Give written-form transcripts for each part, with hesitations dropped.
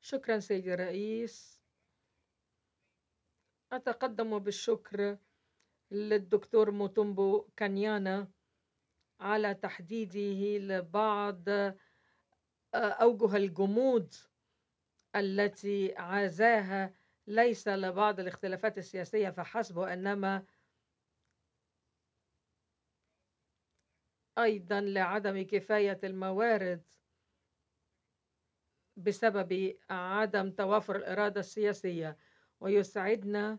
شكرا سيدي الرئيس. أتقدم بالشكر للدكتور موتومبو كانيانا على تحديده لبعض أوجه الجمود التي عزاها ليس لبعض الاختلافات السياسية فحسب، وإنما أيضا لعدم كفاية الموارد بسبب عدم توافر الإرادة السياسية. ويسعدنا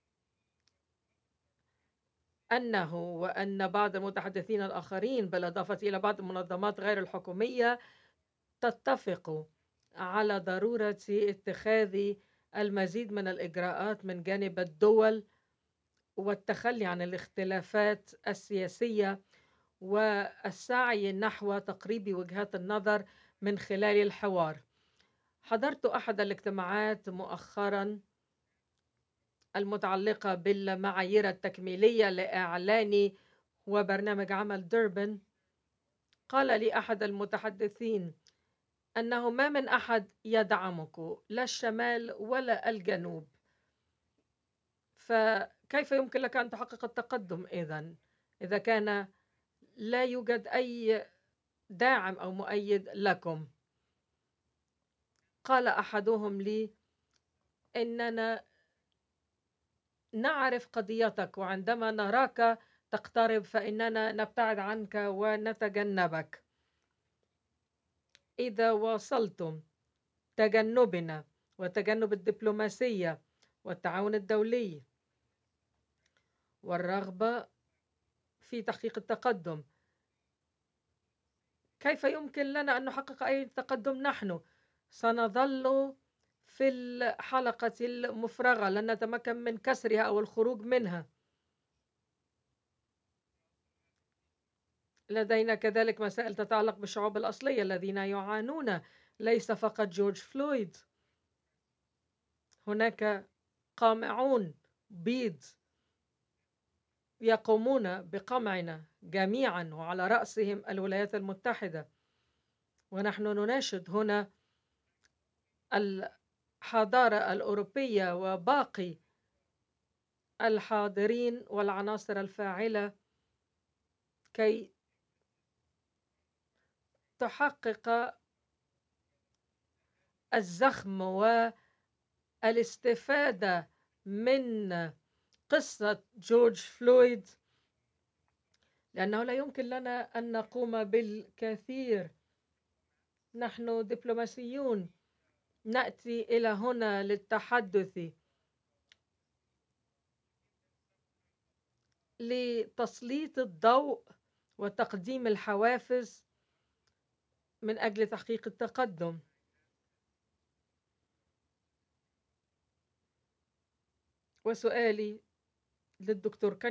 أنه وأن بعض المتحدثين الآخرين بالإضافة إلى بعض المنظمات غير الحكومية تتفق على ضرورة اتخاذ المزيد من الإجراءات من جانب الدول والتخلي عن الاختلافات السياسية والسعي نحو تقريب وجهات النظر من خلال الحوار. حضرت أحد الاجتماعات مؤخرا المتعلقة بالمعايير التكميلية لإعلان وبرنامج عمل ديربن. قال لي أحد المتحدثين أنه ما من أحد يدعمك، لا الشمال ولا الجنوب، فكيف يمكن لك أن تحقق التقدم إذا كان لا يوجد أي داعم أو مؤيد لكم؟ قال أحدهم لي إننا نعرف قضيتك، وعندما نراك تقترب فإننا نبتعد عنك ونتجنبك. إذا واصلتم تجنبنا وتجنب الدبلوماسية والتعاون الدولي والرغبة في تحقيق التقدم، كيف يمكن لنا أن نحقق أي تقدم؟ نحن سنظل في الحلقة المفرغة، لن نتمكن من كسرها أو الخروج منها. لدينا كذلك مسائل تتعلق بالشعوب الأصلية الذين يعانون، ليس فقط جورج فلويد، هناك قامعون بيض يقومون بقمعنا جميعا وعلى رأسهم الولايات المتحدة. ونحن نناشد هنا الحضارة الأوروبية وباقي الحاضرين والعناصر الفاعلة كي تحقق الزخم والاستفادة من قصة جورج فلويد، لأنه لا يمكن لنا أن نقوم بالكثير. نحن دبلوماسيون نأتي إلى هنا للتحدث، لتسليط الضوء وتقديم الحوافز من أجل تحقيق التقدم. وسؤالي للدكتور